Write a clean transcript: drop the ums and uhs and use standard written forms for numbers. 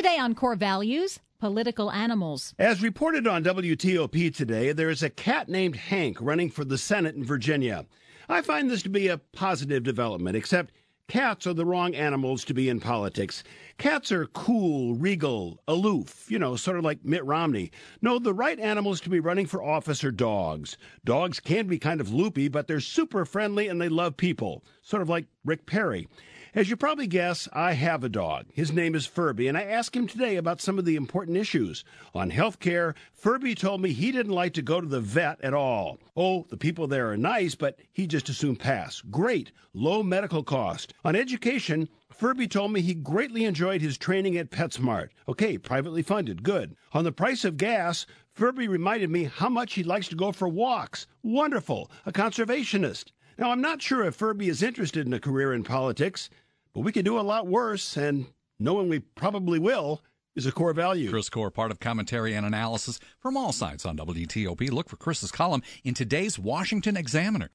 Today on Core Values, political animals. As reported on WTOP today, there is a cat named Hank running for the Senate in Virginia. I find this to be a positive development, except cats are the wrong animals to be in politics. Cats are cool, regal, aloof, sort of like Mitt Romney. No, the right animals to be running for office are dogs. Dogs can be kind of loopy, but they're super friendly and they love people, sort of like Rick Perry. As you probably guess, I have a dog. His name is Furby, and I asked him today about some of the important issues. On health care, Furby told me he didn't like to go to the vet at all. Oh, the people there are nice, but he just assumed pass. Great, low medical cost. On education, Furby told me he greatly enjoyed his training at PetSmart. Okay, privately funded, good. On the price of gas, Furby reminded me how much he likes to go for walks. Wonderful, a conservationist. Now, I'm not sure if Furby is interested in a career in politics, but we could do a lot worse, and knowing we probably will is a core value. Chris Core, part of commentary and analysis from all sides on WTOP. Look for Chris's column in today's Washington Examiner.